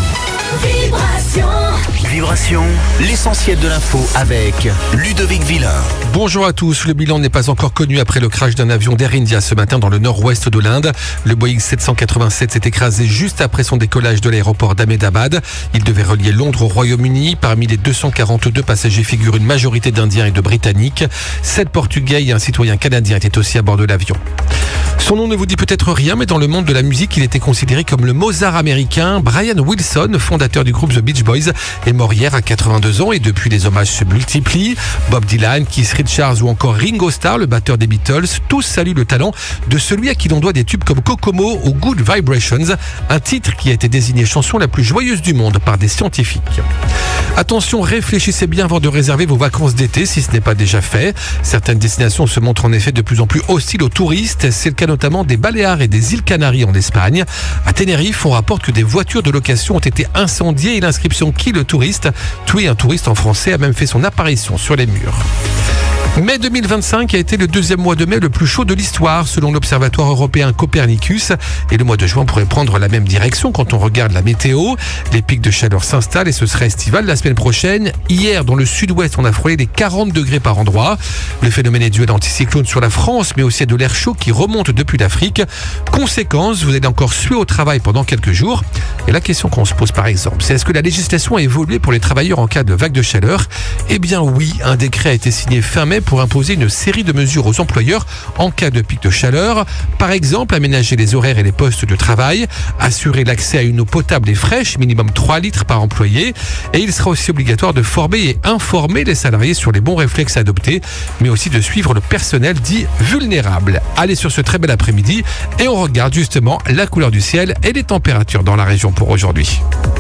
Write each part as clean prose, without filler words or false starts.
Vibration, l'essentiel de l'info avec Ludovic Villain. Bonjour à tous, le bilan n'est pas encore connu après le crash d'un avion d'Air India ce matin dans le nord-ouest de l'Inde. Le Boeing 787 s'est écrasé juste après son décollage de l'aéroport d'Ahmedabad. Il devait relier Londres au Royaume-Uni. Parmi les 242 passagers figure une majorité d'Indiens et de Britanniques. 7 Portugais et un citoyen canadien étaient aussi à bord de l'avion. Son nom ne vous dit peut-être rien, mais dans le monde de la musique, il était considéré comme le Mozart américain. Brian Wilson, fondateur du groupe The Beach Boys, est mort hier à 82 ans et depuis les hommages se multiplient. Bob Dylan, Keith Richards ou encore Ringo Starr, le batteur des Beatles, tous saluent le talent de celui à qui l'on doit des tubes comme Kokomo ou Good Vibrations, un titre qui a été désigné chanson la plus joyeuse du monde par des scientifiques. Attention, réfléchissez bien avant de réserver vos vacances d'été si ce n'est pas déjà fait. Certaines destinations se montrent en effet de plus en plus hostiles aux touristes. C'est le cas notamment des Baléares et des îles Canaries en Espagne. À Tenerife, on rapporte que des voitures de location ont été incendiées et l'inscription "Qui le touriste?" Tuer un touriste en français a même fait son apparition sur les murs. Mai 2025 a été le deuxième mois de mai le plus chaud de l'histoire selon l'Observatoire européen Copernicus. Et le mois de juin pourrait prendre la même direction quand on regarde la météo. Les pics de chaleur s'installent et ce sera estival la semaine prochaine. Hier, dans le sud-ouest, on a frôlé les 40 degrés par endroit. Le phénomène est dû à l'anticyclone sur la France, mais aussi à de l'air chaud qui remonte depuis l'Afrique. Conséquence, vous allez encore suer au travail pendant quelques jours. Et la question qu'on se pose par exemple, c'est est-ce que la législation a évolué pour les travailleurs en cas de vague de chaleur ? Eh bien oui, un décret a été signé fin mai pour imposer une série de mesures aux employeurs en cas de pic de chaleur. Par exemple, aménager les horaires et les postes de travail, assurer l'accès à une eau potable et fraîche, minimum 3 litres par employé. Et il sera aussi obligatoire de former et informer les salariés sur les bons réflexes à adopter, mais aussi de suivre le personnel dit vulnérable. Allez sur ce très bel après-midi et on regarde justement la couleur du ciel et les températures dans la région pour aujourd'hui.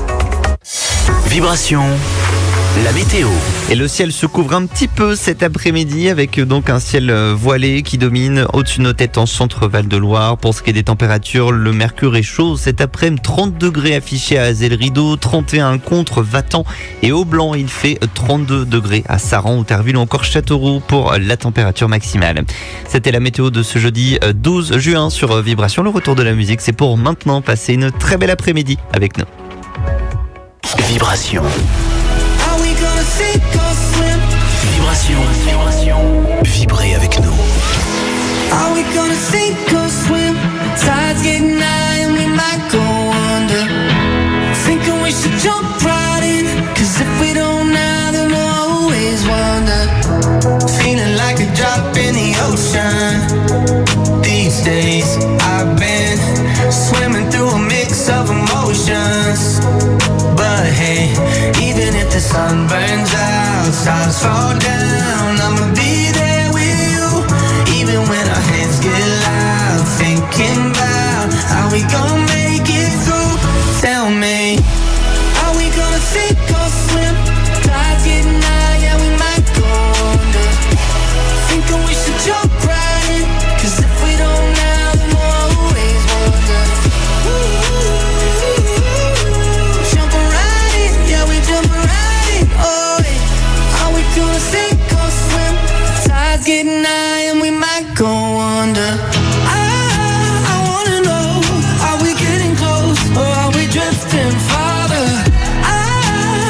Vibration, la météo. Et le ciel se couvre un petit peu cet après-midi avec donc un ciel voilé qui domine au-dessus de nos têtes en centre Val-de-Loire. Pour ce qui est des températures, le mercure est chaud cet après-midi, 30 degrés affichés à Azay-le-Rideau, 31 contre Vatan et au Blanc, il fait 32 degrés à Saran, Outerville ou encore Châteauroux pour la température maximale. C'était la météo de ce jeudi 12 juin sur Vibration. Le retour de la musique, c'est pour maintenant. Passez une très belle après-midi avec nous. Vibration. Vibration. Vibrez avec nous. Are we gonna sink or swim? Tide's getting high and we might go under. Thinking we should jump right in, 'cause if we don't now, then we'll always wonder. Feeling like a drop in the ocean. These days I've been swimming through a mix of emotions. But hey, even if the sun burns out, stars fall down, I'ma be there with you. Even when our heads get loud, thinking about how we gon' make it through. Tell me, are we gonna sink or swim? Tide's getting high, yeah, we might go under. Thinking we should jump right in, 'cause if we don't now, then we'll always wonder. Jumping right in, yeah, we jumping right in. Oh, yeah. Are we gonna sink or swim? Tide's getting high and we might go under. I wanna know, are we getting close or are we drifting farther?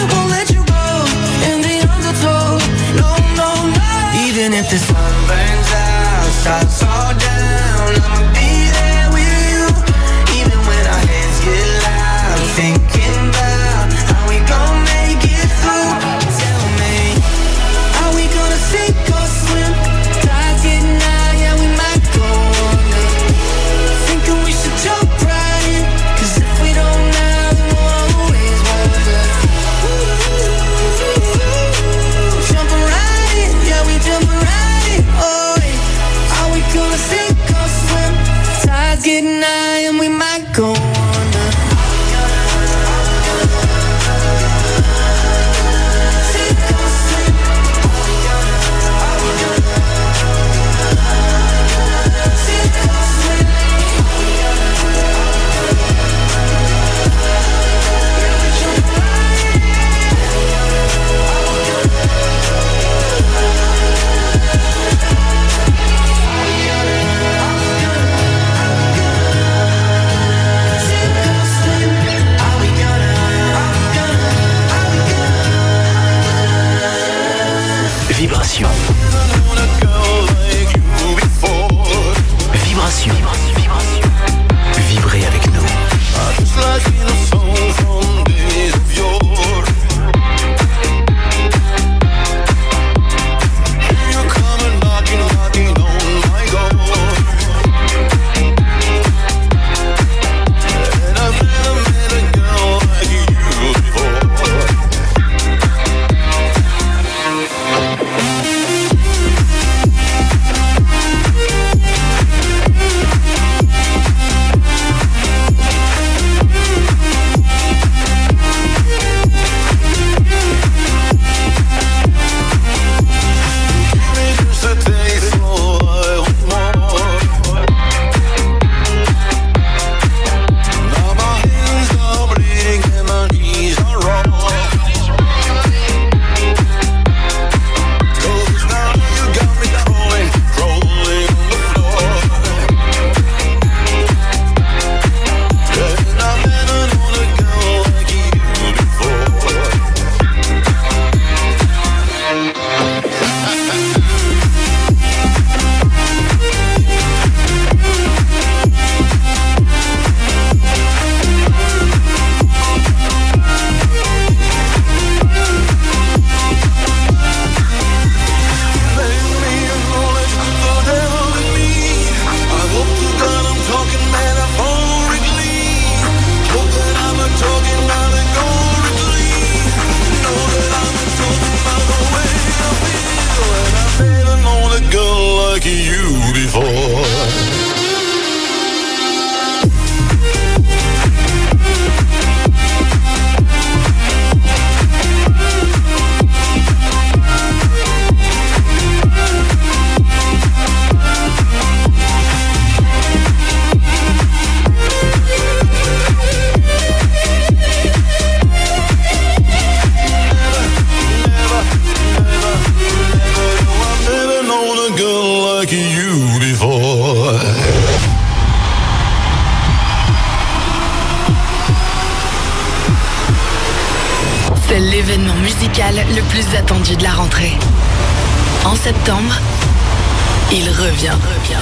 musical le plus attendu de la rentrée. En septembre, il revient.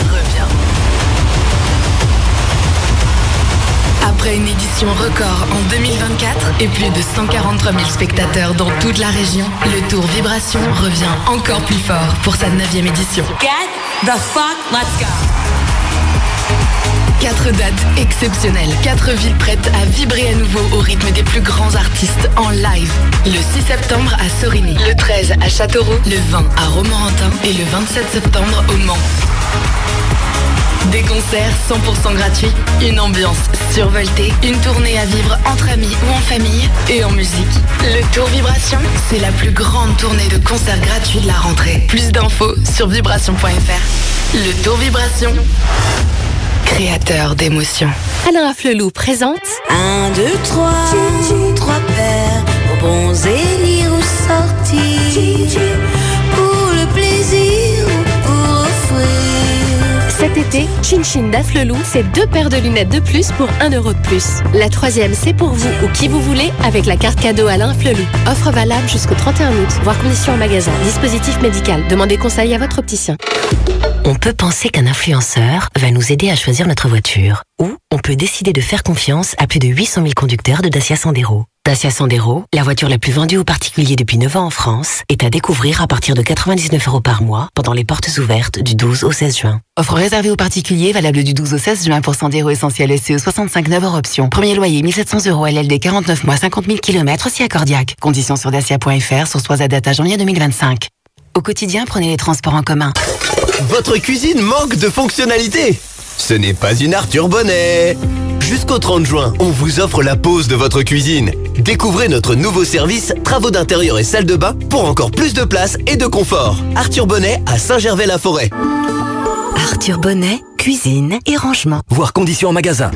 Après une édition record en 2024 et plus de 143 000 spectateurs dans toute la région, le Tour Vibration revient encore plus fort pour sa 9e édition. Get the fuck, let's go! 4 dates exceptionnelles, 4 villes prêtes à vibrer à nouveau au rythme des plus grands artistes en live. Le 6 septembre à Sorigny, le 13 à Châteauroux, le 20 à Romorantin et le 27 septembre au Mans. Des concerts 100% gratuits, une ambiance survoltée, une tournée à vivre entre amis ou en famille et en musique. Le Tour Vibration, c'est la plus grande tournée de concerts gratuits de la rentrée. Plus d'infos sur vibration.fr. Le Tour Vibration, créateur d'émotions. Alain Afflelou présente 1, 2, 3, 3 paires, aux bons élire ou sortir, pour le plaisir ou pour offrir. cet été, Chin Chin d'Afflelou, c'est 2 paires de lunettes de plus pour 1 euro de plus. La 3e, c'est pour vous ou qui vous voulez avec la carte cadeau Alain Afflelou. Offre valable jusqu'au 31 août, voire conditions en magasin. Dispositif médical. Demandez conseil à votre opticien. On peut penser qu'un influenceur va nous aider à choisir notre voiture. Ou on peut décider de faire confiance à plus de 800 000 conducteurs de Dacia Sandero. Dacia Sandero, la voiture la plus vendue aux particuliers depuis 9 ans en France, est à découvrir à partir de 99 € par mois pendant les portes ouvertes du 12 au 16 juin. Offre réservée aux particuliers, valable du 12 au 16 juin pour Sandero Essentiel SCE 65 hors option. Premier loyer 1700 € LLD 49 mois 50 000 km si accordiaque. Conditions sur dacia.fr, sur soit à date à janvier 2025. Au quotidien, prenez les transports en commun. Votre cuisine manque de fonctionnalité. Ce n'est pas une Arthur Bonnet. Jusqu'au 30 juin, on vous offre la pause de votre cuisine. Découvrez notre nouveau service travaux d'intérieur et salle de bain pour encore plus de place et de confort. Arthur Bonnet à Saint-Gervais-la-Forêt. Arthur Bonnet, cuisine et rangement. Voir conditions en magasin.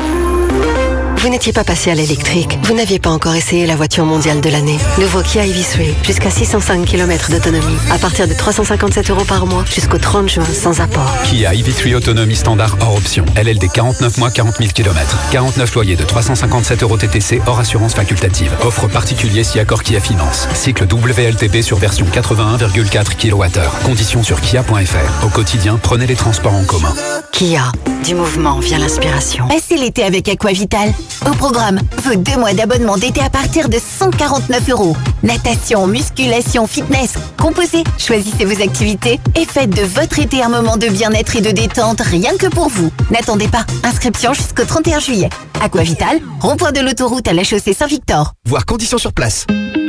Vous n'étiez pas passé à l'électrique. Vous n'aviez pas encore essayé la voiture mondiale de l'année. Nouveau Kia EV3, jusqu'à 605 km d'autonomie. À partir de 357 € par mois, jusqu'au 30 juin, sans apport. Kia EV3 autonomie standard hors option. LLD 49 mois, 40 000 km. 49 loyers de 357 € TTC hors assurance facultative. Offre particulier si accord Kia Finance. Cycle WLTP sur version 81,4 kWh. Conditions sur kia.fr. Au quotidien, prenez les transports en commun. Kia, du mouvement vient l'inspiration. Passez l'été avec Aquavital. Au programme, vos 2 mois d'abonnement d'été à partir de 149 €. Natation, musculation, fitness, composez, choisissez vos activités et faites de votre été un moment de bien-être et de détente rien que pour vous. N'attendez pas, inscription jusqu'au 31 juillet. Aquavital, rond-point de l'autoroute à la chaussée Saint-Victor. Voir conditions sur place.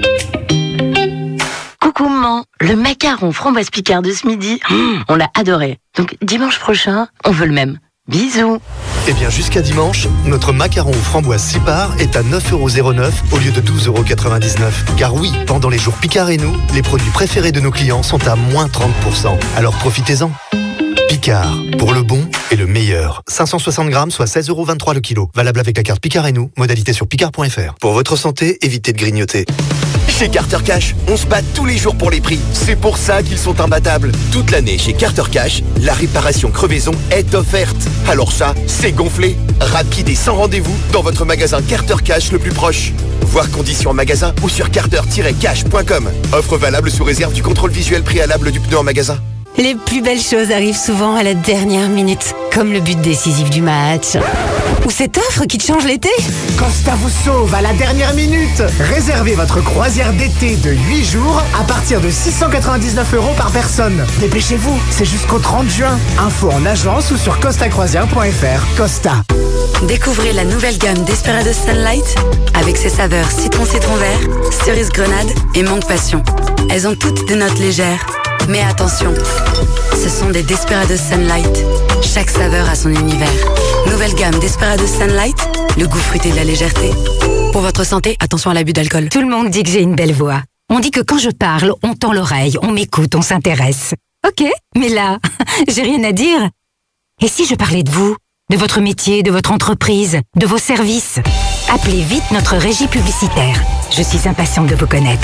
Coucou maman, le macaron framboise Picard de ce midi, on l'a adoré. Donc dimanche prochain, on veut le même. Bisous. Eh bien, jusqu'à dimanche, notre macaron aux framboises 6 parts est à 9,09 € au lieu de 12,99 €. Car oui, pendant les jours Picard et nous, les produits préférés de nos clients sont à moins 30%. Alors profitez-en. Picard, pour le bon et le meilleur. 560 grammes, soit 16,23 € le kilo. Valable avec la carte Picard et nous. Modalité sur picard.fr. Pour votre santé, évitez de grignoter. Chez Carter Cash, on se bat tous les jours pour les prix. C'est pour ça qu'ils sont imbattables. Toute l'année chez Carter Cash, la réparation crevaison est offerte. Alors ça, c'est gonflé. Rapide et sans rendez-vous dans votre magasin Carter Cash le plus proche. Voir conditions en magasin ou sur carter-cash.com. Offre valable sous réserve du contrôle visuel préalable du pneu en magasin. Les plus belles choses arrivent souvent à la dernière minute, comme le but décisif du match. Ou cette offre qui te change l'été. Costa vous sauve à la dernière minute. Réservez votre croisière d'été de 8 jours à partir de 699 € par personne. Dépêchez-vous, c'est jusqu'au 30 juin. Info en agence ou sur costacroisière.fr. Costa. Découvrez la nouvelle gamme Desperados Sunlight avec ses saveurs citron vert, cerise grenade et mangue passion. Elles ont toutes des notes légères. Mais attention, ce sont des Desperados Sunlight. Chaque saveur a son univers. Nouvelle gamme Desperados Sunlight, le goût fruité de la légèreté. Pour votre santé, attention à l'abus d'alcool. Tout le monde dit que j'ai une belle voix. On dit que quand je parle, on tend l'oreille, on m'écoute, on s'intéresse. Ok, mais là, j'ai rien à dire. Et si je parlais de vous, de votre métier, de votre entreprise, de vos services? Appelez vite notre régie publicitaire. Je suis impatiente de vous connaître.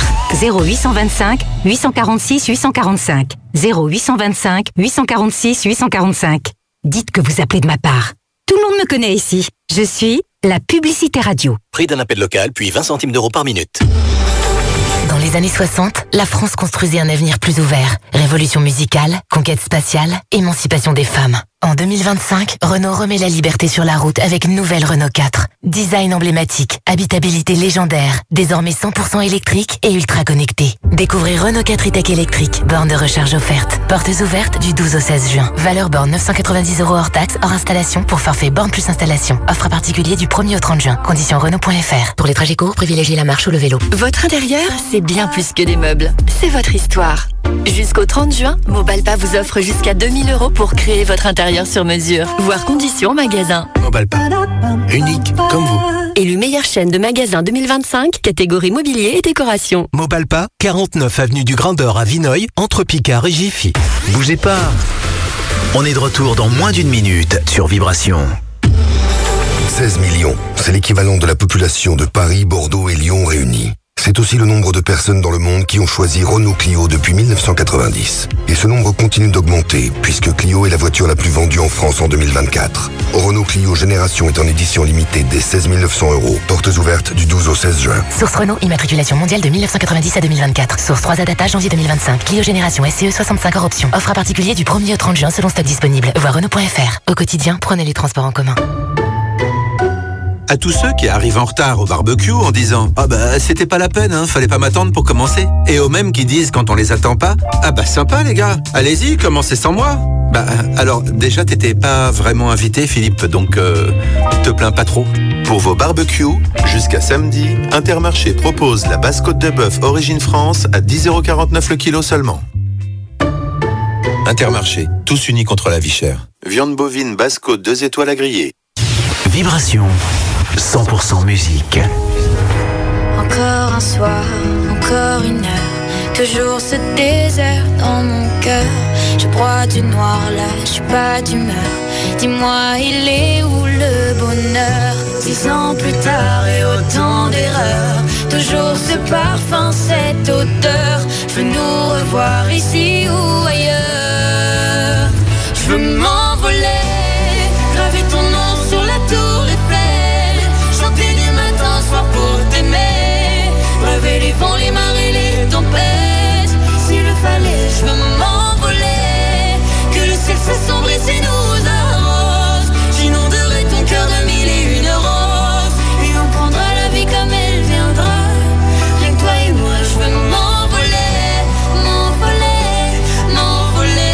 0825 846 845. 0825 846 845. Dites que vous appelez de ma part. Tout le monde me connaît ici. Je suis la publicité radio. Prix d'un appel local, puis 20 centimes d'euros par minute. Dans les les années 60, la France construisait un avenir plus ouvert. Révolution musicale, conquête spatiale, émancipation des femmes. En 2025, Renault remet la liberté sur la route avec une nouvelle Renault 4. Design emblématique, habitabilité légendaire, désormais 100% électrique et ultra connecté. Découvrez Renault 4 e-Tech électrique, borne de recharge offerte. Portes ouvertes du 12 au 16 juin. Valeur borne 990 € hors taxe, hors installation pour forfait borne plus installation. Offre à particulier du 1er au 30 juin. Conditions Renault.fr. Pour les trajets courts, privilégiez la marche ou le vélo. Votre intérieur, c'est bien plus que des meubles. C'est votre histoire. Jusqu'au 30 juin, Mobalpa vous offre jusqu'à 2000 € pour créer votre intérieur sur mesure. Voir conditions en magasin. Mobalpa, unique comme vous. Élu meilleure chaîne de magasins 2025, catégorie mobilier et décoration. Mobalpa, 49 avenue du Grand Dor à Vineuil, entre Picard et Jiffy. Bougez pas. On est de retour dans moins d'une minute sur Vibration. 16 millions, c'est l'équivalent de la population de Paris, Bordeaux et Lyon réunis. C'est aussi le nombre de personnes dans le monde qui ont choisi Renault Clio depuis 1990. Et ce nombre continue d'augmenter, puisque Clio est la voiture la plus vendue en France en 2024. Renault Clio Génération est en édition limitée dès 16 900 €. Portes ouvertes du 12 au 16 juin. Source Renault, immatriculation mondiale de 1990 à 2024. Source 3A data janvier 2025. Clio Génération SCE 65 hors option. Offre à particulier du 1er au 30 juin selon stock disponible. Voir Renault.fr. Au quotidien, prenez les transports en commun. À tous ceux qui arrivent en retard au barbecue en disant « Ah bah c'était pas la peine, hein, fallait pas m'attendre pour commencer ». Et aux mêmes qui disent quand on les attend pas « Ah bah sympa les gars, allez-y, commencez sans moi ». Bah alors déjà t'étais pas vraiment invité Philippe, donc te plains pas trop. Pour vos barbecues, jusqu'à samedi, Intermarché propose la basse côte de bœuf Origine France à 10,49 € le kilo seulement. Intermarché, tous unis contre la vie chère. Viande bovine basse côte 2 étoiles à griller. Vibration, 100% musique. Encore un soir, encore une heure, toujours ce désert dans mon cœur. Je broie du noir là, je suis pas d'humeur. Dis-moi, il est où le bonheur? 10 ans plus tard et autant d'erreurs, toujours ce parfum, cette odeur. Je veux nous revoir ici ou ailleurs. Je veux m'envoler, graver ton nom sur la tour Eiffel, chanter du matin au soir pour t'aimer, braver les vents, les marées, les tempêtes. S'il le fallait, je veux m'envoler, que le ciel s'assombrisse et nous arrose. J'inonderai ton cœur de 1001 roses, et on prendra la vie comme elle viendra. Rien que toi et moi, je veux m'envoler, m'envoler, m'envoler.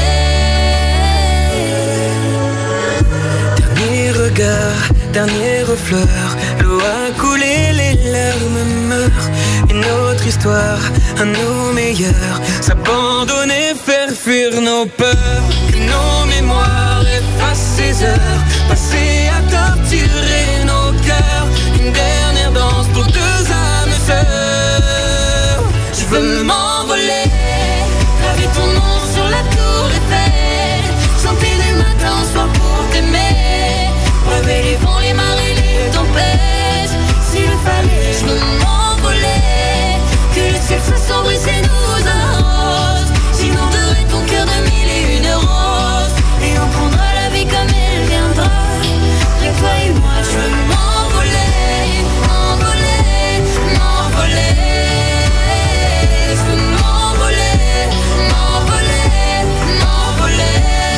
Dernier regard, dernier refleur, l'eau a coulé, les larmes meurent. Une autre histoire, à nos meilleurs, s'abandonner, faire fuir nos peurs. Que nos mémoires effacent ces heures, passées à torturer nos cœurs. Une dernière danse pour deux âmes sœurs. Je veux m'envoler, graver ton nom sur la tour Eiffel, chanter du matin au soir pour t'aimer, braver les vents, les marées, les tempêtes. S'il le fallait, je veux m'envoler, que le ciel s'assombrisse et nous arrose. J'inonderai ton cœur de 1001 roses, et on prendra la vie comme elle viendra. Rien que toi et moi, je veux m'envoler, m'envoler, m'envoler. Je veux m'envoler, m'envoler, m'envoler.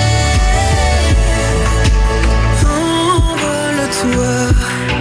Envole-toi,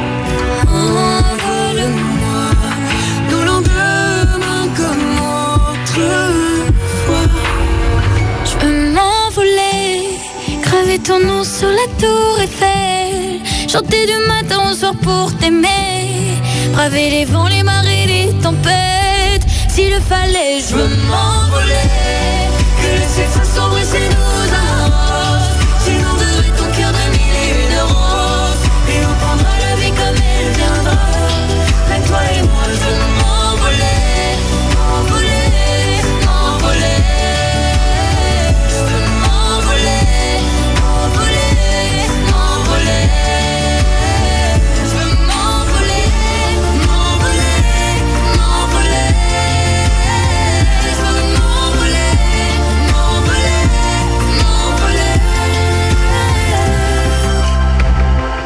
envole-moi, nos lendemains comme autrefois. Je veux m'envoler, graver ton nom sur la tour Eiffel, chanter du matin au soir pour t'aimer, braver les vents, les marées, les tempêtes. S'il le fallait, je veux m'envoler, que le ciel s'assombrisse et nous arrose. J'inonderai ton cœur de 1001 roses, et on prendra la vie comme elle viendra. Avec toi et moi, je veux m'envoler, m'envoler, m'envoler. Je veux m'envoler, m'envoler, m'envoler. Je veux m'envoler, m'envoler, m'envoler. Je veux m'envoler, m'envoler, m'envoler.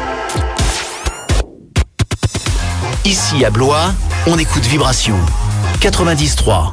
Ici à Blois, on écoute Vibration. 90.3.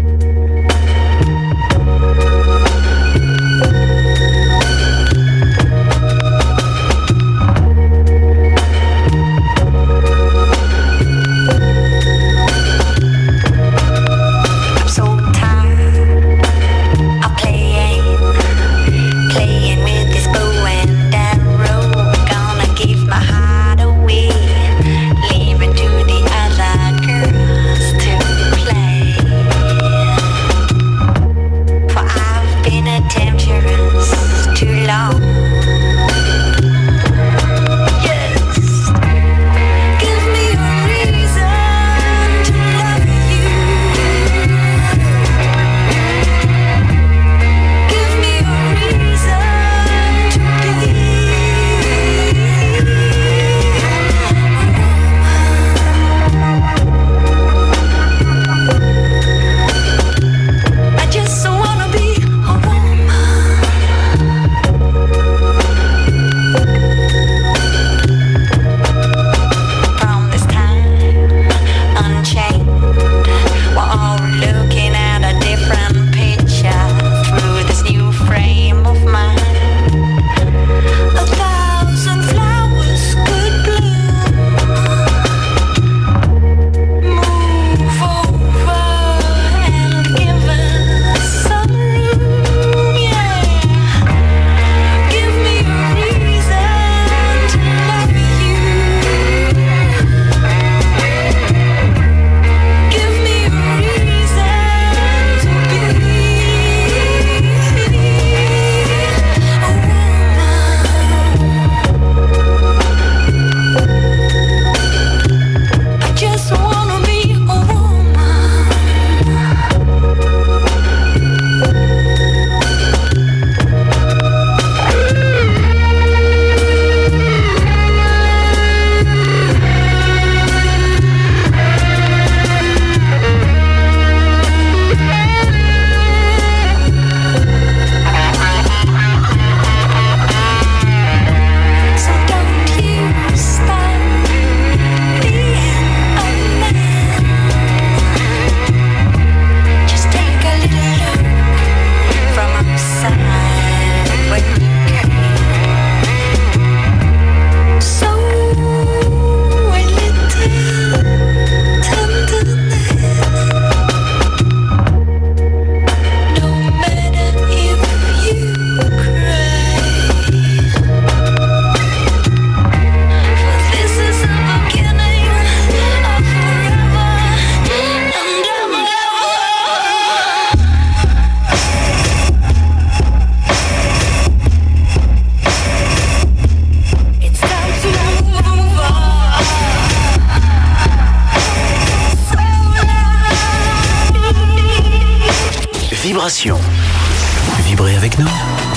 Vibrez avec nous.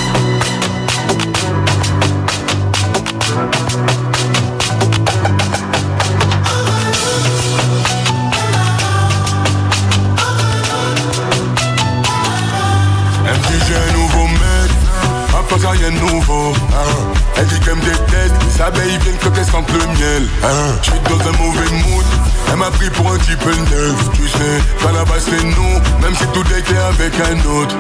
J'ai un nouveau mec, à part ça rien de nouveau. Elle dit qu'elle me déteste, les abeilles viennent quand elles sentent le miel. J'suis dans un mauvais mood, elle m'a pris pour un type neuf. Tu sais, qu'à la base c'est nous, même si tout était avec un autre.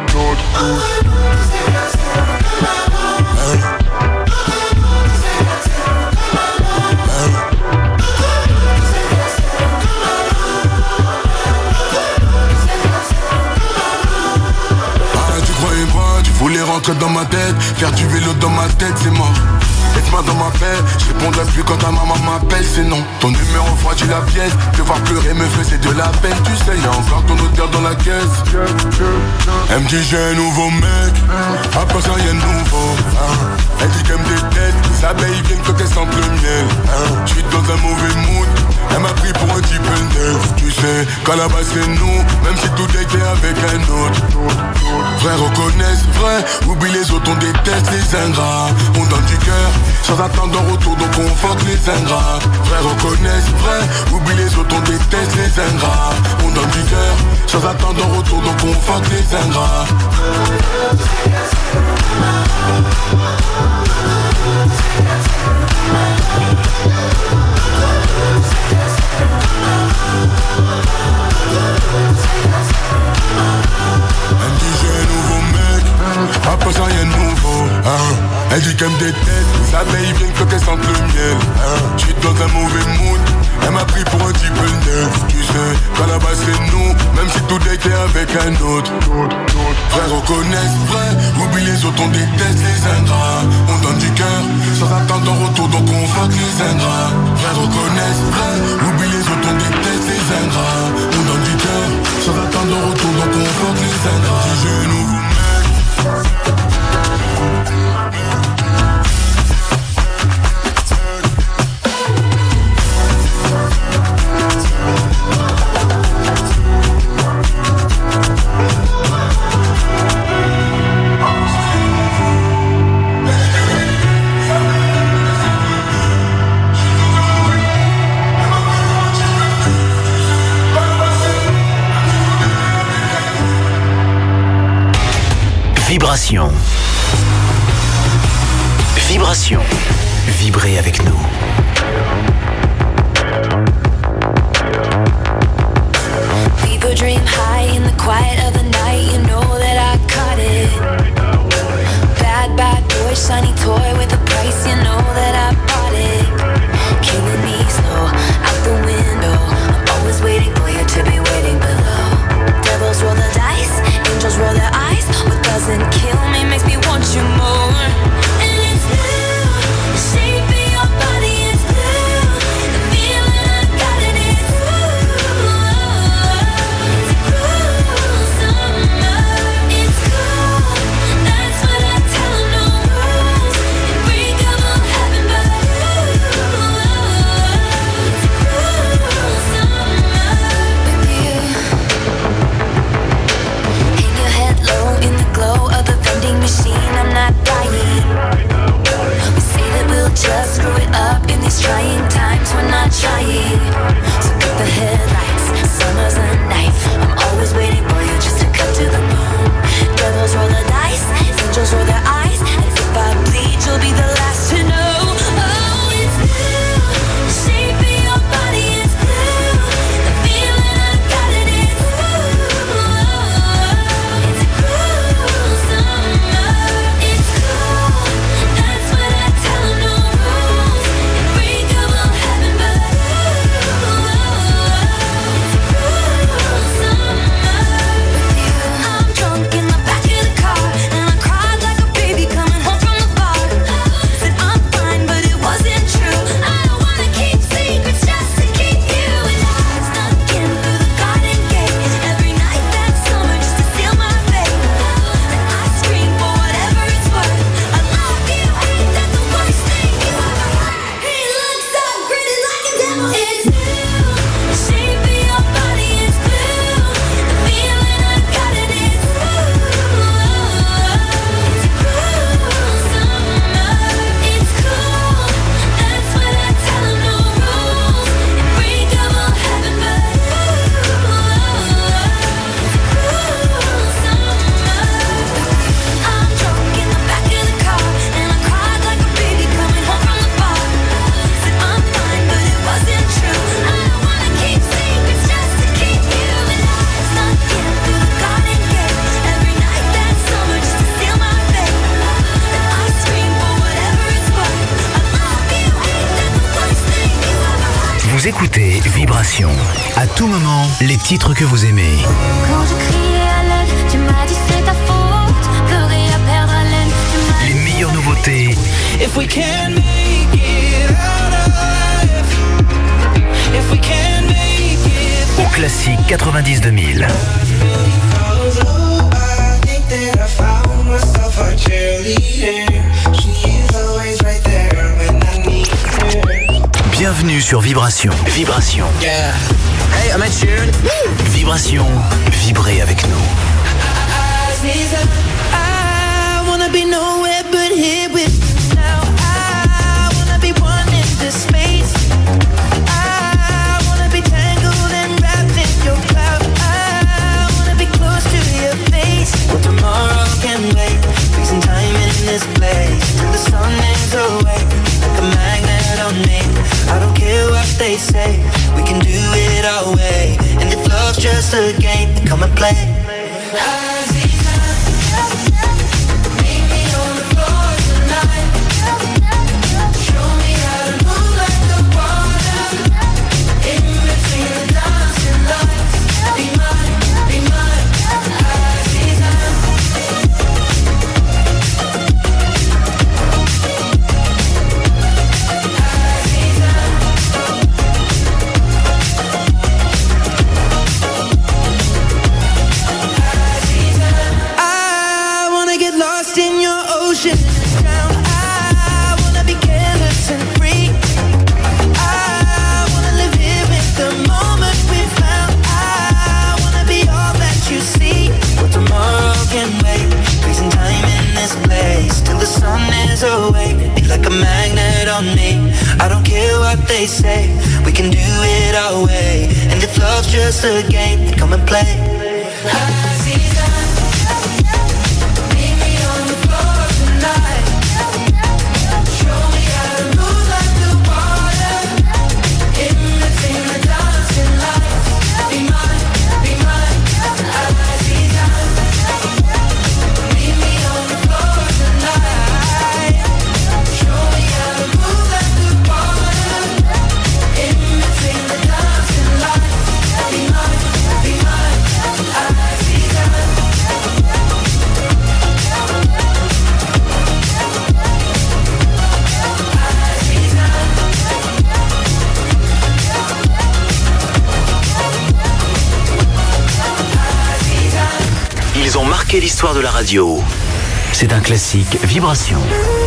Voulais rentrer dans ma tête, faire du vélo dans ma tête, c'est mort. Laisse-moi dans ma paix, je répondrai plus quand ta maman m'appelle, c'est non. Ton numéro refroidit la pièce, te voir pleurer me faisait de la peine. Tu sais, y'a encore ton odeur dans la caisse. Elle me dit j'ai un nouveau mec, à part ça rien de nouveau. Elle dit qu'elle me déteste, les abeilles viennent quand elles sentent le miel. J'suis dans un mauvais mood, elle m'a pris pour un type neuf. Tu sais, qu'à la base c'est nous, même si tout était avec un autre. Vrai reconnaissent, vrai, oublie les autres, on déteste les ingrats. On donne du cœur, sans attendre en retour, donc on fuck les ingrats. Vrai reconnaissent, vrai, oublie les autres, on déteste les ingrats. On donne du cœur, sans attendre en retour, donc on fuck les ingrats. qu'elle me déteste. Les abeilles viennent que qu'elles sentent le miel. J'suis dans un mauvais mood. Elle m'a pris pour un type neuf. Tu sais, qu'à la base c'est nous. Même si tout était avec un autre. Frère, reconnaissent vrai. Oublie les autres, on déteste les ingrats. On donne du cœur sans attendre en retour, donc on vote les ingrats. Frère, reconnaissent vrai. Oublie les autres, on déteste les ingrats. On donne du cœur sans attendre en retour, donc on vote les ingrats. Du genou vous mets. Vibration. Vibration. Vibrez avec nous. Leave a dream high in the quiet of the night. You know that I caught it. Bad, bad boy, shiny toy with a price. You know that I bought it. Killing me slow, out the window. I'm always waiting for you to be waiting below. Devils roll the dice, angels roll their eyes. What doesn't kill me makes me want you more. And it's blue, the shape of your body is blue. The feeling I got it is blue. It's cruel summer, it's cool. That's what I tell them, no rules. And break up on heaven but you. It's cruel summer with you. Hang your head low in the glow of the vending machine. I'm not dying. We say that we'll just screw it up in these trying times. We're not trying. So cut the headlights. Summer's a knife. I'm always waiting for you just to cut to the bone. Devils roll the dice. Angels roll their eyes. And if I bleed, you'll be the last to know. Oh, it's blue. The shape of your body is blue. The feeling I got it is blue. It's cruel summer. It's cool. That's what I tell them, no rules. And break up on heaven but you. It's cruel summer with you. I'm drunk in the back of the car, and I cried like a baby coming home from the bar. Said I'm fine, but it wasn't true. I don't wanna keep secrets just to keep you. And I snuck in through the garden gate every night that summer just to seal my fate. And I scream for whatever it's worth. I love you, ain't that the worst thing you ever heard? He looks so pretty like a devil. It's blue, the shape of your body is blue. The feeling I got it is blue. It's cruel summer, it's cool. That's what I tell them, no rules. And break up on heaven but you. It's cruel summer. I'm drunk in the back of the car, and I cried like a baby coming home from the bar. Said I'm fine, but it wasn't true. I don't wanna keep secrets just to keep you. And I snuck in through the garden gate every night that summer just to seal my fate. And I scream for whatever it's worth. I love you, ain't that the worst thing you ever heard? Vous écoutez Vibration. À tout moment, les titres que vous aimez. Quand je criais à l'aide, tu m'as dit c'est ta faute. Pleurer à perdre haleine, tu m'as Les meilleures nouveautés. If we can make it out alive, if we can make it. Au classique 90-2000. I think that I found myself a cheerleader. She is always right there when I need her. Bienvenue sur Vibration. Vibration. Yeah. Hey, I'm Ed Sheeran. Vibration. Vibrez avec nous. I wanna be nowhere but here with you now. I wanna be one in this space. I wanna be tangled and wrapped in your cloud. I wanna be close to your face. Well, tomorrow can wait. Fixing time in this place. The sun is away, like a magnet on me. I don't care what they say. We can do it our way. And if love's just a game, then come and play. Meet me on the floor tonight. and wait, freezing time in this place till the sun is awake. Be like a magnet on me, I don't care what they say. We can do it our way, and if love's just a game, then come and play. Ils ont marqué l'histoire de la radio. C'est un classique Vibration.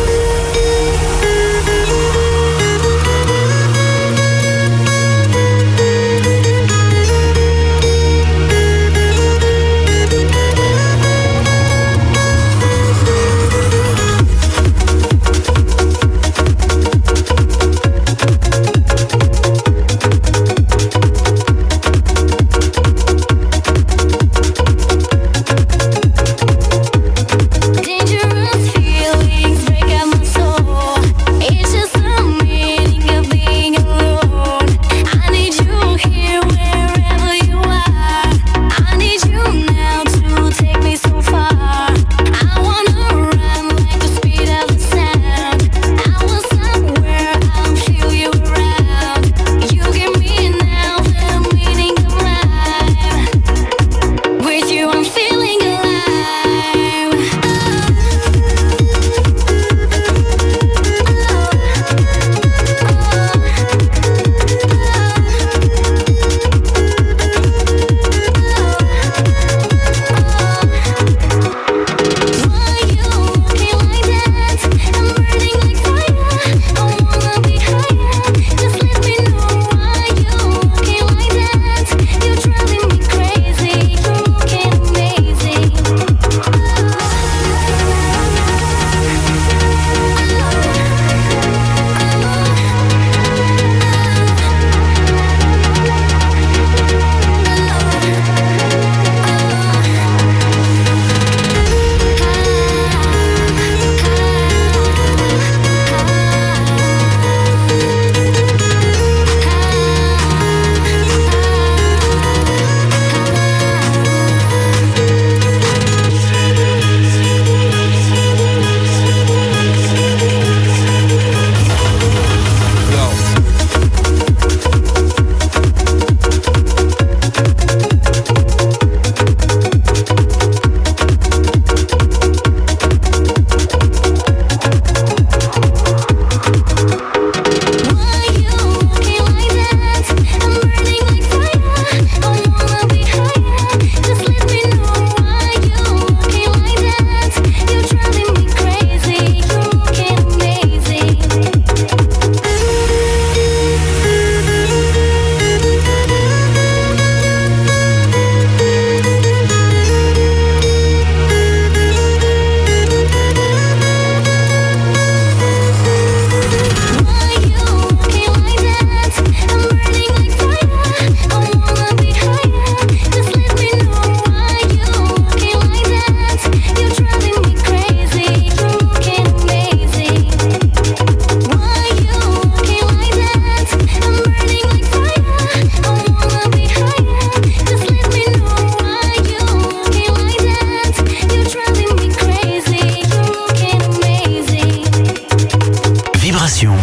Vibration,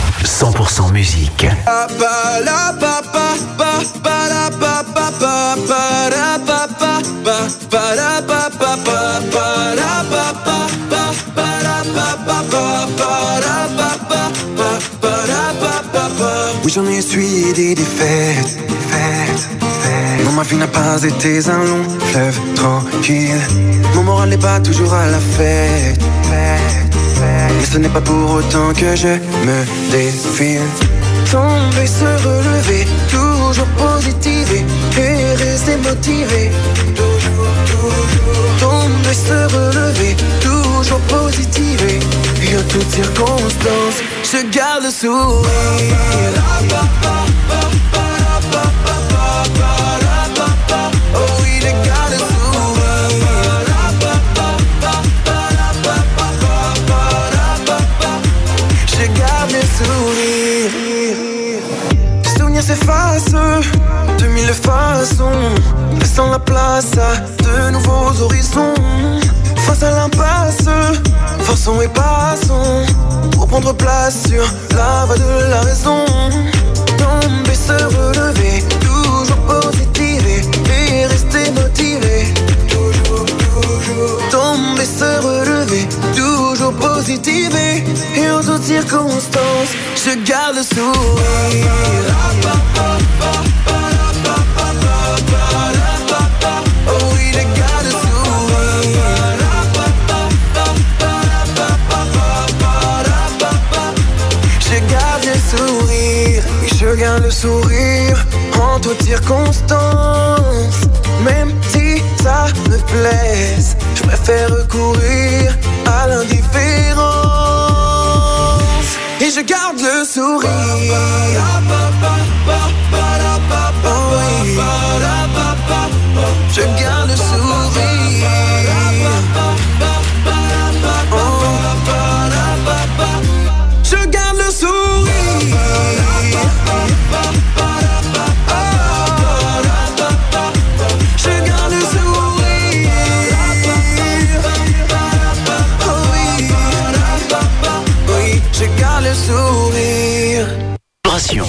100% musique. Oui, j'en ai essuyé des défaites. Non, ma vie n'a pas été un long fleuve tranquille. Mon moral n'est pas toujours à la fête. Mais ce n'est pas pour autant que je me défile. Tomber, se relever, toujours positiver et rester motivé. Tomber, se relever, toujours positiver. Et en toutes circonstances, je garde le sourire. Oh oui, je garde le sourire. Je garde le sourire. Les souvenirs s'effacent de mille façons, laissant la place à de nouveaux horizons. Face à l'impasse, forçons et passons pour prendre place sur la voie de la raison. Tomber, se relever, toujours positiver et rester motivé. Toujours, toujours. Tomber, se relever, toujours positiver et en toutes circonstances, je garde le sourire. Oh oui, je garde le sourire. Je garde le sourire, oui je garde le sourire en toutes circonstances. Même si ça me plaise, je préfère recourir à l'indifférence. Et je garde le sourire. Oh oui. Je garde le sourire. Oh. Je garde le sourire. Je garde le sourire. Oh oui. Oui, je garde le sourire. Vibration.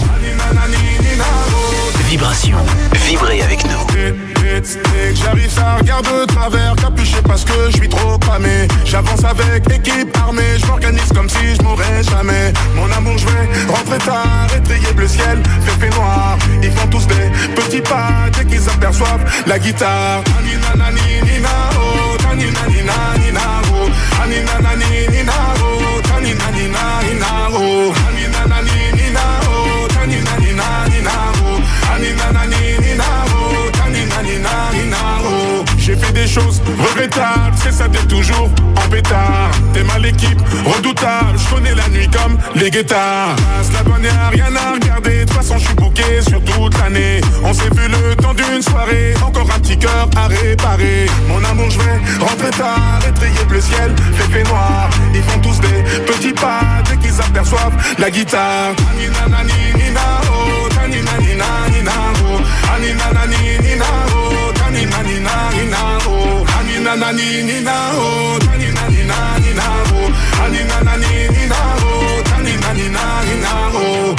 Vibration. Vibrez avec nous. J'arrive, ça regarde de travers, capuché parce que je suis trop cramé. J'avance avec équipe armée, je m'organise comme si je mourrais jamais. Mon amour, je vais rentrer tard, étrier bleu ciel, fait noir. Ils font tous des petits pas dès qu'ils aperçoivent la guitare. Anina nani nina oh, tanina nina nina oh, anina nani nina oh, tanina nina nina oh, anina nani nina oh, tanina nina nina oh, anina nani nina oh, tanina nina nina oh. J'ai fait des choses regrettables, c'est ça d'être toujours en pétard. T'es mal l'équipe, redoutable, je connais la nuit comme les guettards. Passe la bonne, y'a rien à regarder, de toute façon je suis booké sur toute l'année. On s'est vu le temps d'une soirée, encore un petit cœur à réparer. Mon amour, je vais rentrer tard, étrier bleu ciel, fait noir. Ils font tous des petits pas dès qu'ils aperçoivent la guitare. Anina nani nina oh, tanina nina nina oh, anina nani nina oh, tanina nina nina oh, anina nani nina oh, tanina nina nina oh, anina nani nina oh, tanina nina nina oh.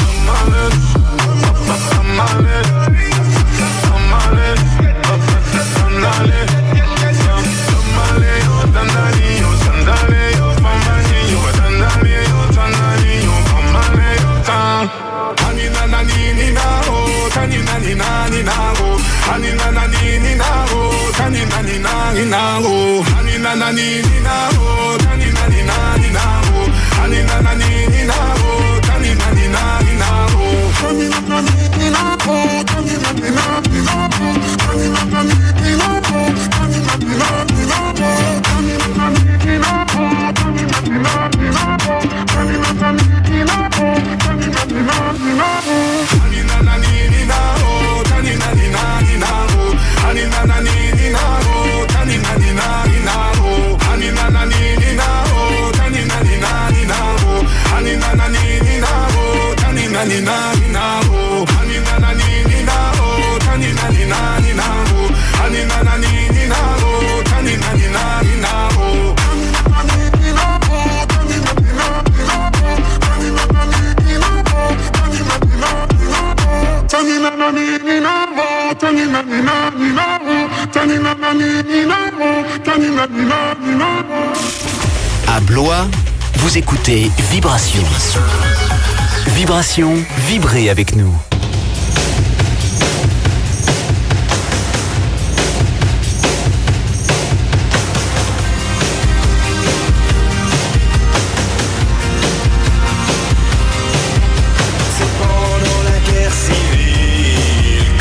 Anina nani nina oh, tanina nina nina oh, anina nani nina oh, tanina nina nina oh, anina nani nina oh, tanina nina nina oh, anina nani nina oh, tanina nina nina oh, anina nani nina oh, tanina nina nina oh, anina nani nina oh, tanina nina nina oh, anina nani nina oh, tanina nina nina oh, anina nani nina oh, tanina nina nina oh, anina nani nina oh, tanina nina nina oh, anina nani nina oh, tanina nina nina oh, anina nani nina oh, tanina nina nina oh, anina nani nina oh, tanina nina nina oh, anina nani nina oh, tanina nina nina oh, anina nani nina oh, tanina nina nina oh, À Blois, vous écoutez Vibration. Vibration, vibrez avec nous.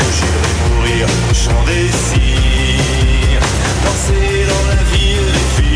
Danser dans la ville, les filles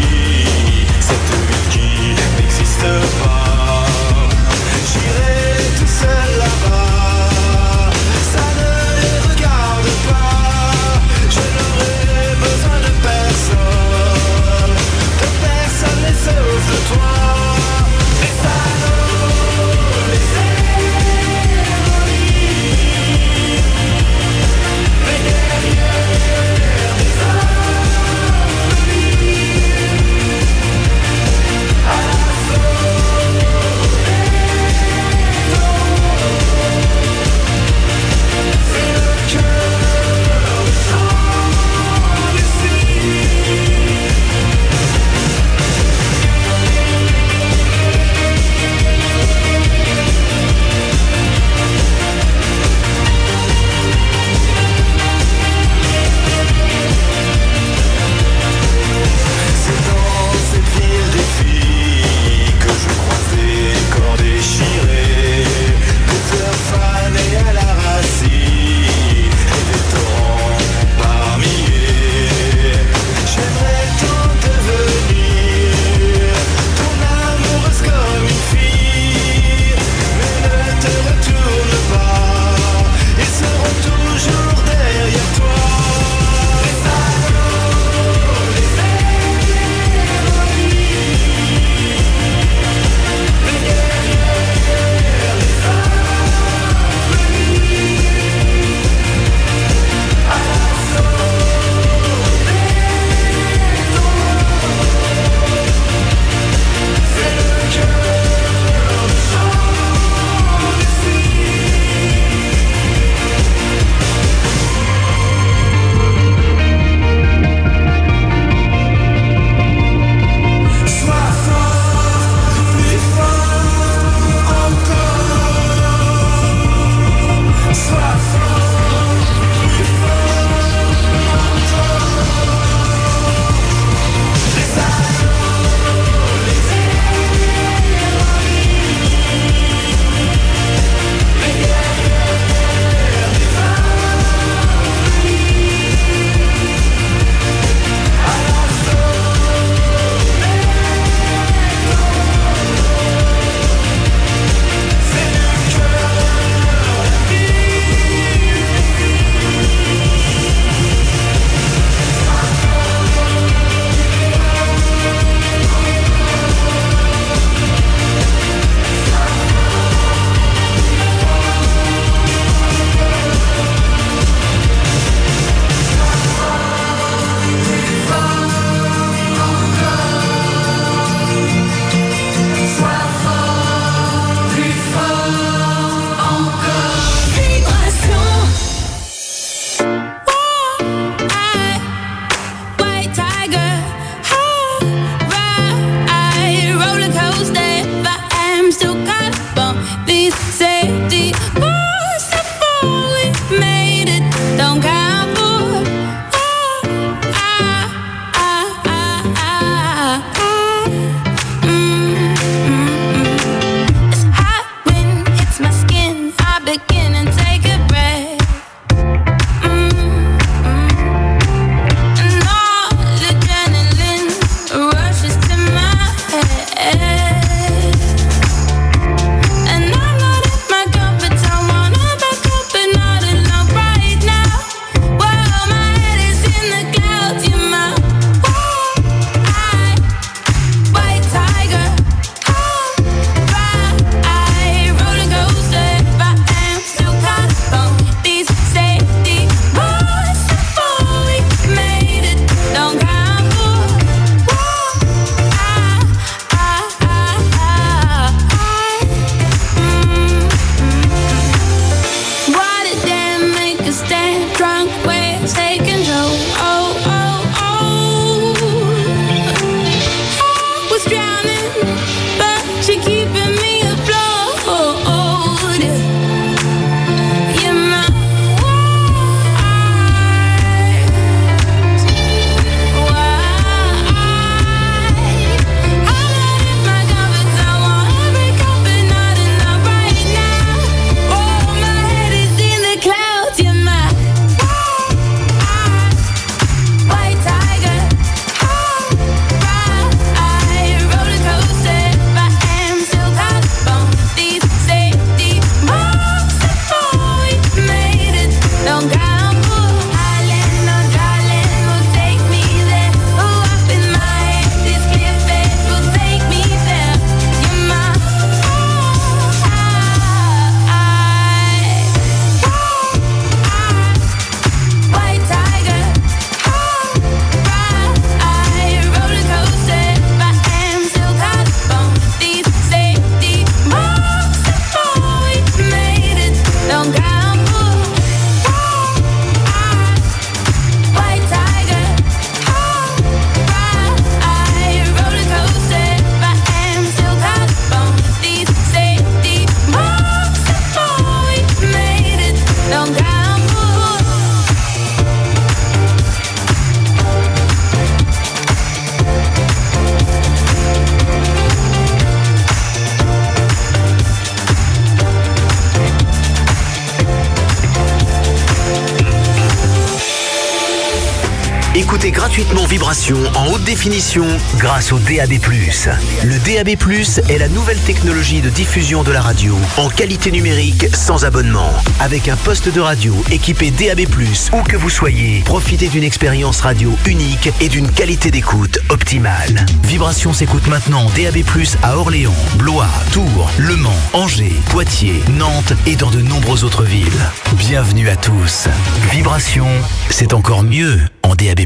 Écoutez gratuitement Vibration en haute définition grâce au DAB+. Le DAB+, est la nouvelle technologie de diffusion de la radio en qualité numérique sans abonnement. Avec un poste de radio équipé DAB+, où que vous soyez, profitez d'une expérience radio unique et d'une qualité d'écoute optimale. Vibration s'écoute maintenant en DAB+, à Orléans, Blois, Tours, Le Mans, Angers, Poitiers, Nantes et dans de nombreuses autres villes. Bienvenue à tous. Vibration, c'est encore mieux en DAB+.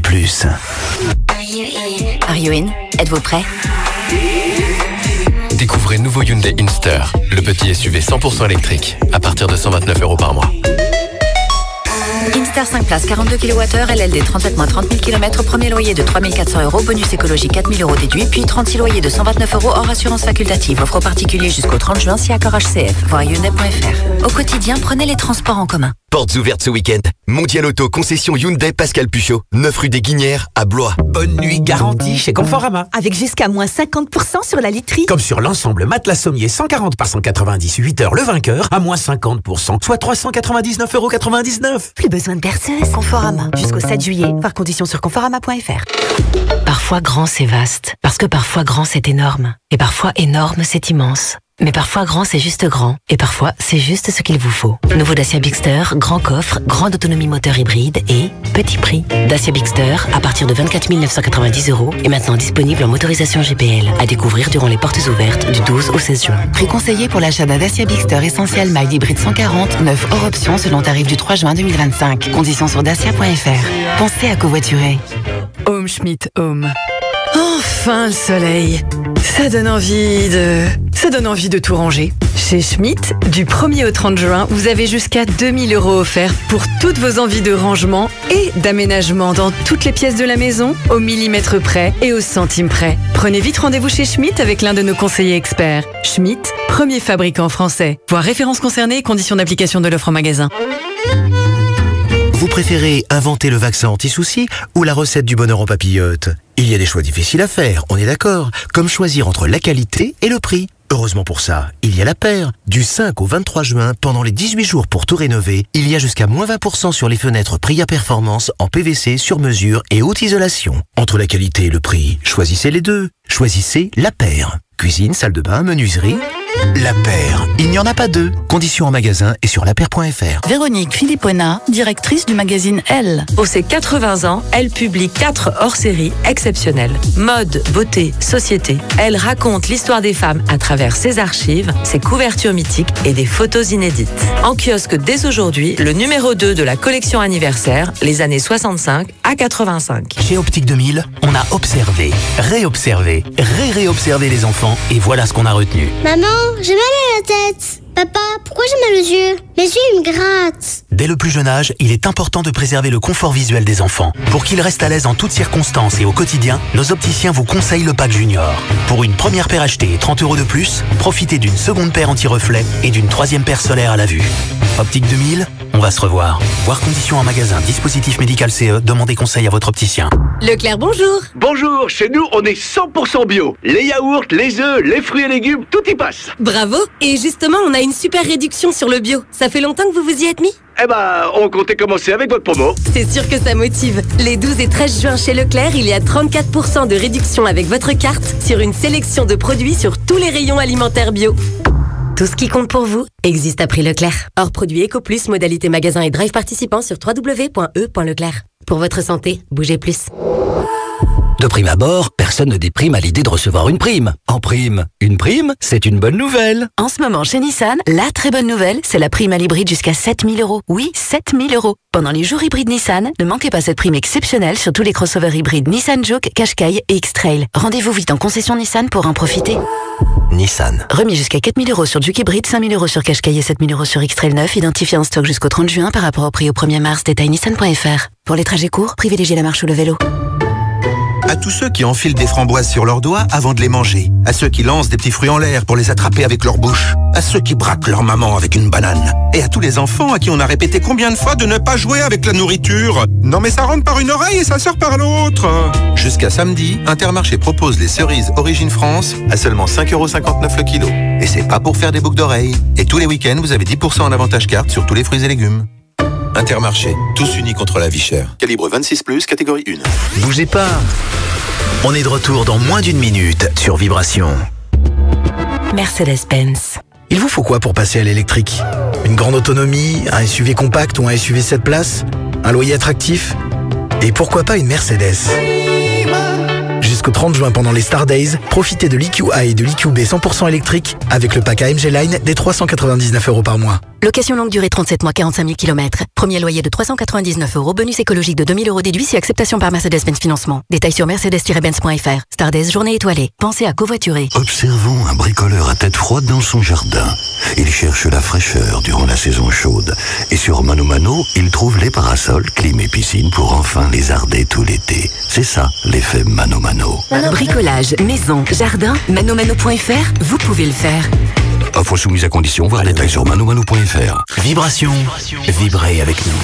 Are you in? Êtes-vous prêts? Découvrez nouveau Hyundai Inster, le petit SUV 100% électrique, à partir de 129 € par mois. Inster 5 places, 42 kWh, LLD 37 mois, 30 000 km, premier loyer de 3 400 €, bonus écologie 4 000 € déduit, puis 36 loyers de 129 € hors assurance facultative. Offre aux particuliers jusqu'au 30 juin si accord HCF. Voir Hyundai.fr. Au quotidien, prenez les transports en commun. Portes ouvertes ce week-end. Mondial Auto, concession Hyundai Pascal Puchot. 9 rue des Guinières, à Blois. Bonne nuit garantie chez Conforama. Avec jusqu'à moins 50% sur la literie. Comme sur l'ensemble matelas sommier 140 par 190, 8 heures le vainqueur, à moins 50%, soit 399,99 €. Plus besoin de berceuse. Conforama. Jusqu'au 7 juillet. Voir conditions sur conforama.fr. Parfois grand c'est vaste, parce que parfois grand c'est énorme, et parfois énorme c'est immense. Mais parfois grand c'est juste grand, et parfois c'est juste ce qu'il vous faut. Nouveau Dacia Bigster, grand coffre, grande autonomie moteur hybride et petit prix. Dacia Bigster à partir de 24 990 € est maintenant disponible en motorisation GPL, à découvrir durant les portes ouvertes du 12 au 16 juin. Prix conseillé pour l'achat d'un Dacia Bigster Essentiel Mild Hybride 140, 9 hors option selon tarif du 3 juin 2025. Conditions sur dacia.fr. Pensez à covoiturer. Home Schmidt Home. Enfin le soleil. Ça donne envie de tout ranger. Chez Schmidt, du 1er au 30 juin, vous avez jusqu'à 2 000 € offerts pour toutes vos envies de rangement et d'aménagement dans toutes les pièces de la maison, au millimètre près et au centime près. Prenez vite rendez-vous chez Schmidt avec l'un de nos conseillers experts. Schmidt, premier fabricant français. Voir références concernées et conditions d'application de l'offre en magasin. Vous préférez inventer le vaccin anti-soucis ou la recette du bonheur en papillote? Il y a des choix difficiles à faire, on est d'accord, comme choisir entre la qualité et le prix. Heureusement pour ça, il y a la paire. Du 5 au 23 juin, pendant les 18 jours pour tout rénover, il y a jusqu'à moins 20% sur les fenêtres Pria Performance en PVC sur mesure et haute isolation. Entre la qualité et le prix, choisissez les deux. Choisissez la paire. Cuisine, salle de bain, menuiserie. La paire, il n'y en a pas deux. Conditions en magasin et sur lapaire.fr. Véronique Philippona, directrice du magazine Elle. Pour ses 80 ans, elle publie 4 hors-séries exceptionnelles. Mode, beauté, société. Elle raconte l'histoire des femmes à travers ses archives, ses couvertures mythiques et des photos inédites. En kiosque dès aujourd'hui, le numéro 2 de la collection anniversaire, les années 65 à 85. Chez Optique 2000, on a observé, réobservé, réobservé les enfants et voilà ce qu'on a retenu. Maman, j'ai mal à la tête. Papa, pourquoi j'ai mal aux yeux? Mes yeux, ils me grattent. Dès le plus jeune âge, il est important de préserver le confort visuel des enfants. Pour qu'ils restent à l'aise en toutes circonstances et au quotidien, nos opticiens vous conseillent le pack Junior. Pour une première paire achetée et 30 € de plus, profitez d'une seconde paire anti-reflet et d'une troisième paire solaire à la vue. Optique 2000, on va se revoir. Voir conditions en magasin, dispositif médical CE, demandez conseil à votre opticien. Leclerc, bonjour. Bonjour, chez nous, on est 100% bio. Les yaourts, les œufs, les fruits et légumes, tout y passe. Bravo. Et justement, on a une super réduction sur le bio. Ça fait longtemps que vous vous y êtes mis? Eh ben, on comptait commencer avec votre promo. C'est sûr que ça motive. Les 12 et 13 juin chez Leclerc, il y a 34% de réduction avec votre carte sur une sélection de produits sur tous les rayons alimentaires bio. Tout ce qui compte pour vous existe à prix Leclerc. Hors produit EcoPlus, modalité magasin et drive participant sur www.e.leclerc. Pour votre santé, bougez plus. De prime abord, personne ne déprime à l'idée de recevoir une prime. En prime, une prime, c'est une bonne nouvelle. En ce moment, chez Nissan, la très bonne nouvelle, c'est la prime à l'hybride jusqu'à 7 000 €. Oui, 7 000 €. Pendant les jours hybrides Nissan, ne manquez pas cette prime exceptionnelle sur tous les crossovers hybrides Nissan Juke, Qashqai et X-Trail. Rendez-vous vite en concession Nissan pour en profiter. Nissan. Remis jusqu'à 4 000 € sur Juke hybride, 5 000 € sur Qashqai et 7 000 € sur X-Trail 9, identifié en stock jusqu'au 30 juin par rapport au prix au 1er mars. Détail nissan.fr. Pour les trajets courts, privilégiez la marche ou le vélo. À tous ceux qui enfilent des framboises sur leurs doigts avant de les manger. À ceux qui lancent des petits fruits en l'air pour les attraper avec leur bouche. À ceux qui braquent leur maman avec une banane. Et à tous les enfants à qui on a répété combien de fois de ne pas jouer avec la nourriture. Non mais ça rentre par une oreille et ça sort par l'autre. Jusqu'à samedi, Intermarché propose les cerises Origine France à seulement 5,59 € le kilo. Et c'est pas pour faire des boucles d'oreilles. Et tous les week-ends, vous avez 10% en avantage carte sur tous les fruits et légumes. Intermarché, tous unis contre la vie chère. Calibre 26+, catégorie 1. Bougez pas. On est de retour dans moins d'une minute sur Vibration. Mercedes-Benz. Il vous faut quoi pour passer à l'électrique? Une grande autonomie, un SUV compact ou un SUV 7 places? Un loyer attractif? Et pourquoi pas une Mercedes? Jusqu'au 30 juin pendant les Star Days, profitez de l'EQA et de l'EQB 100% électrique avec le pack AMG Line dès 399 € par mois. Location longue durée 37 mois, 45 000 km. Premier loyer de 399 €. Bonus écologique de 2000 € déduit si acceptation par Mercedes-Benz Financement. Détails sur mercedes-benz.fr. Star Days, journée étoilée. Pensez à covoiturer. Observons un bricoleur à tête froide dans son jardin. Il cherche la fraîcheur durant la saison chaude. Et sur Mano Mano, il trouve les parasols, clim et piscine pour enfin lézarder tout l'été. C'est ça, l'effet Mano Mano. Bricolage, maison, jardin, manomano.fr, vous pouvez le faire. Offre soumise à condition, voir les détails sur manomano.fr. Vibration, vibrez avec nous.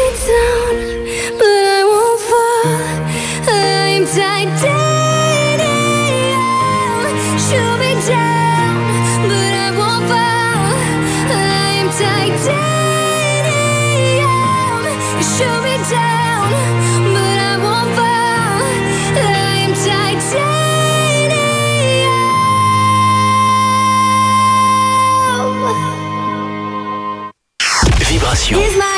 Vibration.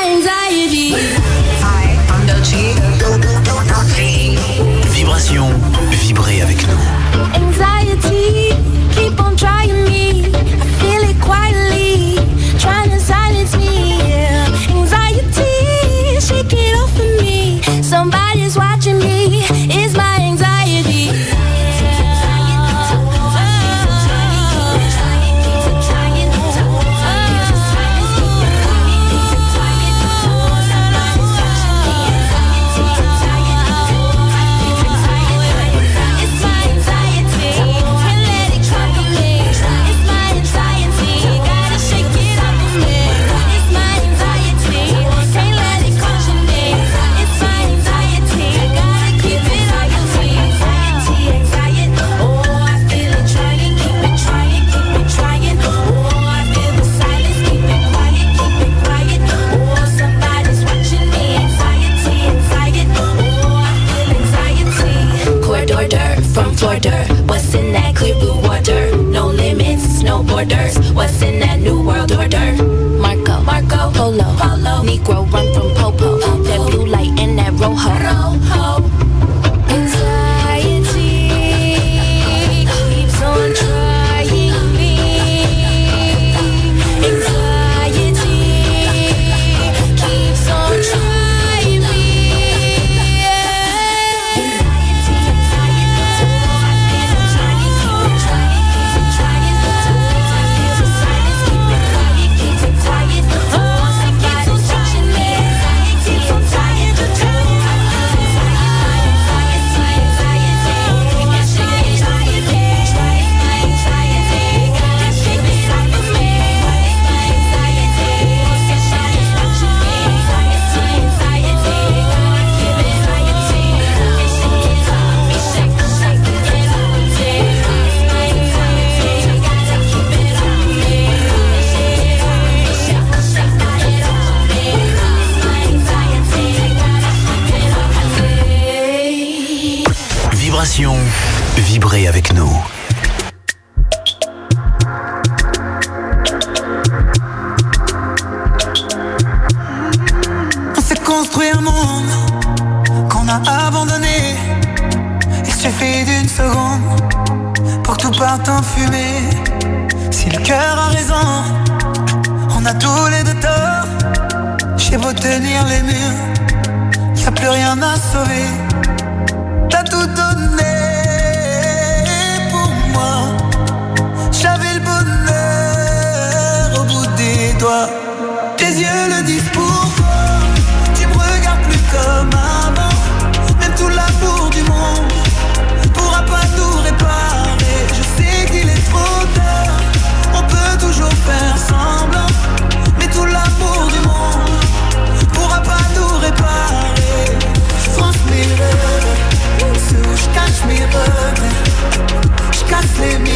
Vibration, vibrez avec nous. Anxiety, keep on trying me. I feel it quietly, trying to silence me. Anxiety, shake it off of me. Somebody's watching me. It's my anxiety. What's in that clear blue water? No limits, no borders. What's in that new world order? Marco, Polo, Negro run from Popo. That blue light and that rojo. Anxiety keeps on trying me. Anxiety keeps on trying me. Vibrez avec nous. On s'est construit un monde qu'on a abandonné. Il suffit d'une seconde pour que tout parte en fumée. Si le cœur a raison, on a tous les deux tort. J'ai beau tenir les murs, y'a plus rien à sauver. T'as tout donné pour moi. J'avais le bonheur au bout des doigts. Tes yeux le disent pour toi. Tu me regardes plus comme avant. Même tout l'amour du monde pourra pas tout réparer. Je sais qu'il est trop tard. On peut toujours faire semblant. Mais tout l'amour du monde pourra pas tout réparer. Je France mes rêves, où je cache mes regrets. Je casse les miens.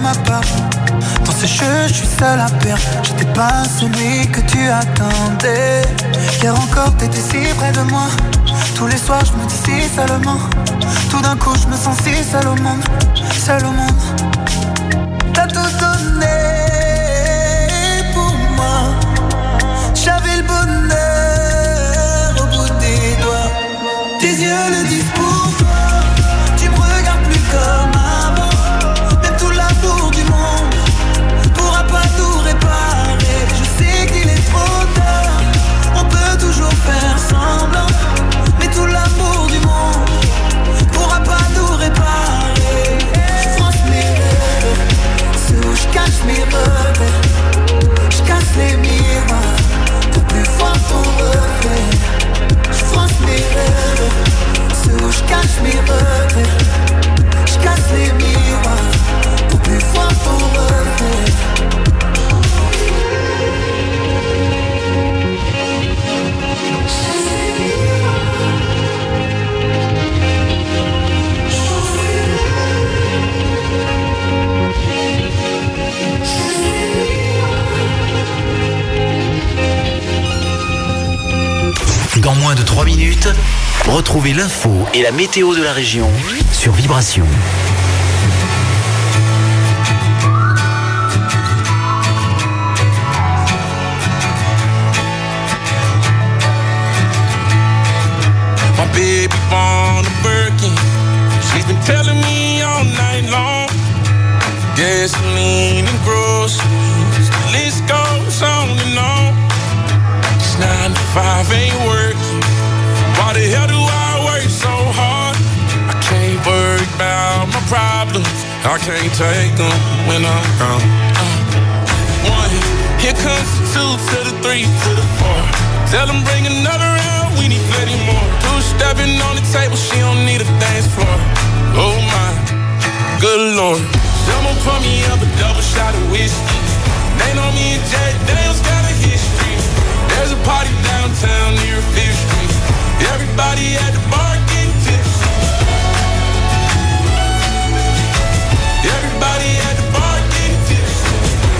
ma part. Dans ce jeu, je suis seul à perdre. J'étais pas celui que tu attendais. Hier encore, t'étais si près de moi. Tous les soirs, je me dis si seulement. Tout d'un coup, je me sens si seul au monde. Seul au monde. T'as tout donné pour moi. J'avais le bonheur au bout des doigts. Tes yeux le disent pour toi. Tu me regardes plus comme avant. Même tout l'amour du monde pourra pas tout réparer. Je sais qu'il est trop tard. On peut toujours faire semblant. Mais tout l'amour du monde pourra pas tout réparer. Je fronce mes rêves, ceux où je cache mes revers. Je casse les miroirs pour plus voir ton reflet. Je fronce mes rêves, ceux où je cache mes revers. Je casse les miroirs pour plus voir ton reflet. Dans moins de 3 minutes, retrouvez l'info et la météo de la région sur Vibration. My baby born a Birkin. She's been telling me all night long. Gasoline and groceries, the list goes on and on. 9 to 5 ain't working. Why the hell do I work so hard? I can't worry about my problems. I can't take them when I'm gone. 1, here comes the 2 to the 3 to the 4. Tell them bring another round, we need plenty more. 2 stepping on the table, she don't need a dance floor. Oh my, good Lord. Someone pour me up a double shot of whiskey. They know me and Jack Daniels got a history. There's a party downtown near 5th Street. Everybody at the bar getting tipsy. Everybody at the bar getting tipsy.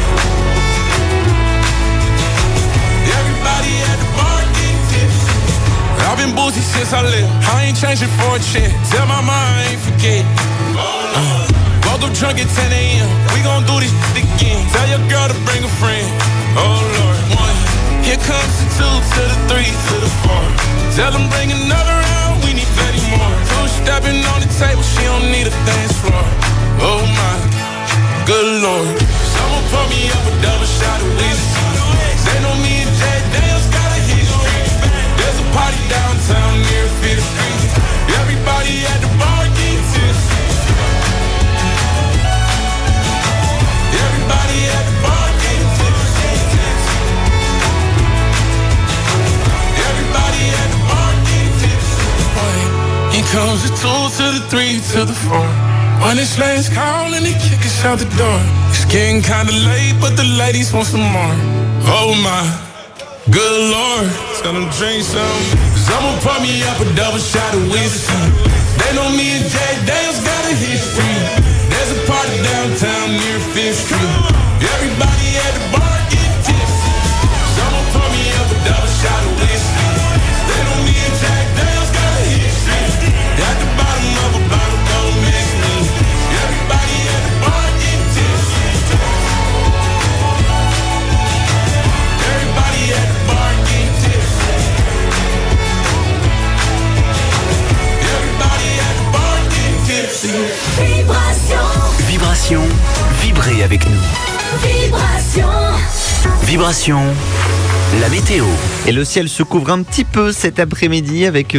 Everybody at the bar getting tipsy. I've been boozy since I left. I ain't changing for a check. Tell my mom I ain't forget. Woke up drunk at 10 a.m. We gon' do this shit again. Tell your girl to bring a friend. Oh Lord. 1, here comes the 2 to the 3 to the 4. Tell them bring another round, we need plenty more. 2 stepping on the table, she don't need a dance floor. Oh my, good Lord. Someone pour me up a double shot of whiskey. They know me and Jack Daniels got a history. There's a party downtown near 5th Street. Everybody at the bar getting tipsy. Everybody at the bar getting tipsy. Everybody at the bar getting tipsy. Here comes the 2 to the 3 to the 4. When it's last call and they kick us out the door. It's getting kinda late, but the ladies want some more. Oh my, good Lord. Tell them drink some. Someone pour me up a double shot of whiskey. They know me and Jack Daniels got a history. There's a party downtown near 5th Street. Everybody at the bar getting tipsy. Someone pour me up a double shot of whiskey. They know me and Jack Daniels got a history. At the bottom of a bottle, don't miss me. Everybody at the bar getting tipsy. Everybody at the bar getting tipsy. Everybody at the bar getting tipsy. Vibration. Vibration. Vibrez avec nous. Vibration. Vibration. La météo. Et le ciel se couvre un petit peu cet après-midi avec